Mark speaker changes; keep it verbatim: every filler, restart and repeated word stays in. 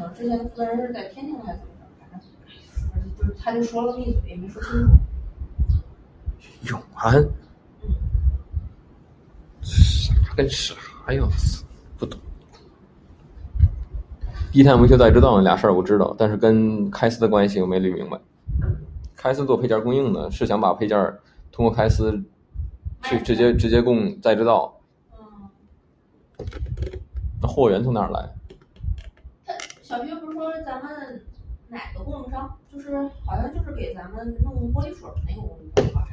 Speaker 1: 能之前的负责人是在天津还是怎么着，反正就是他就说了闭嘴，也没说清楚。
Speaker 2: 永安，
Speaker 1: 嗯，
Speaker 2: 啥跟啥呀？不懂。地摊维修再知道那俩事儿我知道，但是跟开司的关系我没捋明白。开司做配件供应的，是想把配件通过开司去直接直接供再知道。
Speaker 1: 嗯，
Speaker 2: 那货源从哪儿来？
Speaker 1: 他小学不是说咱们哪个供应商，就是好像就是给咱们弄玻璃水的那个供应商吧？